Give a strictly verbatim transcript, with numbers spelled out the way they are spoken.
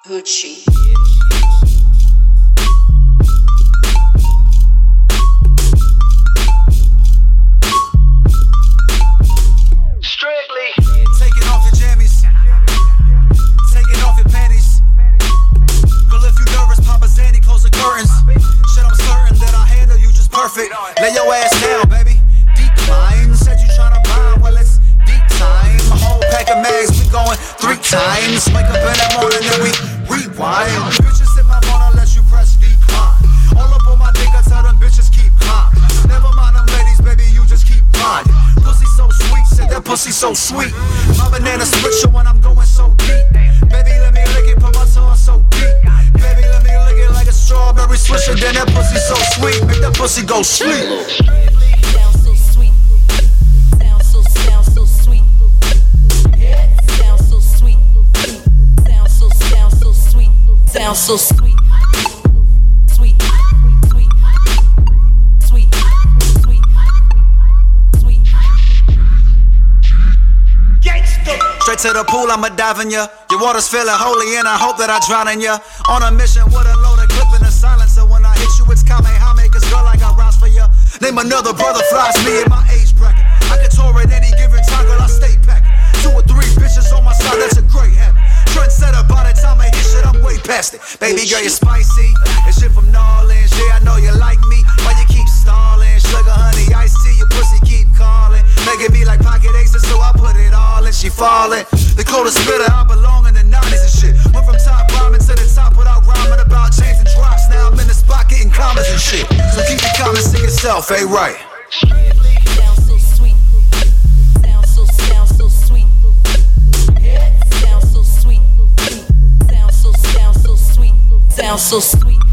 Gucci. Strictly taking off your jammies, taking off your panties. Girl, if you nervous, Papa Zanny, close the curtains. Shit, I'm certain that I handle you just perfect. Lay your ass down, baby. Decline. Said you tryna buy, well it's deep time. A whole pack of mags, we going three times. Wake up in the morning and we rewind. Bitches in my phone unless you press decline. All up on my dick, I tell them bitches keep calm. Never mind them ladies, baby, you just keep grinding. Pussy so sweet, said that pussy so sweet. My banana split you when I'm going so deep. Baby, let me lick it, put my tongue so deep. Baby, let me lick it like a strawberry swisher. Then that pussy so sweet, make that pussy go sleep. Sounds so sweet. Sounds so, sounds so sweet. Sounds so sweet. Sounds so, sounds so sweet. Sounds so sweet. Sweet. Sweet. Sweet. Sweet. Sweet. Straight to the pool, I'ma dive in ya. Your water's feeling holy and I hope that I drown in ya. On a mission with a loaded clip and a silencer. When I hit you, it's Kamehameha, cause girl, I got rocks for ya. Name another brother flies me in my age bracket. I can tour at any given time, girl, I stay packed. Two or three bitches on my side, that's a great habit. Trendsetter, by the time I hit shit, I'm way past it. Baby girl, you're spicy. That shit from New Orleans, yeah, I know you like me. Why you keep stalling? Sugar, honey, iced tea, your pussy keep calling. Making me like pocket aces, so I put it all in. She falling. The coldest spitter, I belong in the nineties and shit. Went from top rhyming to the top without rhyming about chains and drops. Now I'm in the spot getting commas and shit. So keep the comments to yourself, ain't right? Sounds so sweet. Sounds so, sounds so sweet. Sounds so sweet. Sounds so, sounds so sweet. Sounds so sweet.